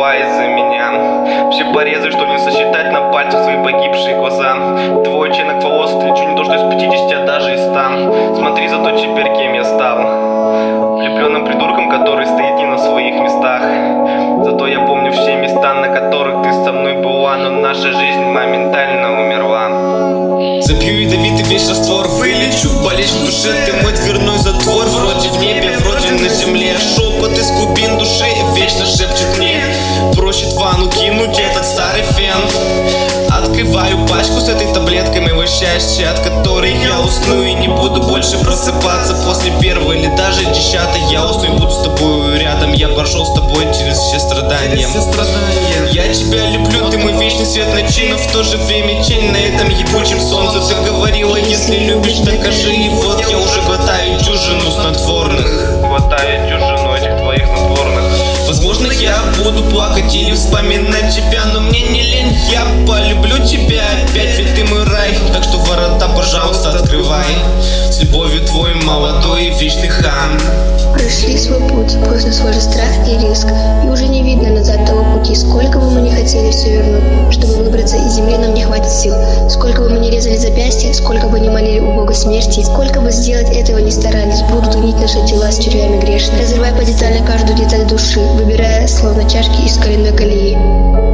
переживай за меня. Все порезы, что не сосчитать на пальцах свои погибшие глаза. Твой оттенок волос отличу не то что из 50, а даже из 100. Смотри, зато теперь кем я стал. Влюбленным придурком, который стоит не на своих местах. Зато я помню все места, на которых ты со мной была, но наша жизнь моментально умерла. Запью ядовитый весь раствор, вылечу болезнь в душе. Ты мой дверной затвор, вроде в небе, вроде на земле. Шепот из глубин души вечно шепчет мне: проще в ванну кинуть этот старый фен. Открываю пачку с этой таблеткой моего счастья, от которой я усну и не буду больше просыпаться. После первой или даже 10-й я усну и буду с тобой рядом. Я прошел с тобой через все страдания. Я тебя люблю, ты мой вечный свет ночей, но в то же время тень на этом ебучем солнце. Ты говорила, если любишь, докажи. И вот я уже глотаю дюжину снотворных. Хватает дюжину этих твоих снотворных. Возможно, я буду плакать или вспоминать тебя, но мне не лень, я полюблю тебя опять, ведь ты мой рай. Так что ворота, пожалуйста, открывай. С любовью твой молодой и вечный хам. Прошли свой путь, просто свой же страх и риск, и уже не видно назад того пути. Сколько бы мы не хотели все вернуть, чтобы выбраться из земли, нам не хватит сил. Сколько бы мы не резали запястья, сколько бы не молили у Бога смерти, сколько бы сделать этого не старались, будут гнить наши тела с червями грешными. Разрывай по детали каждую деталь души, выбирая словно чашки из коленной колеи.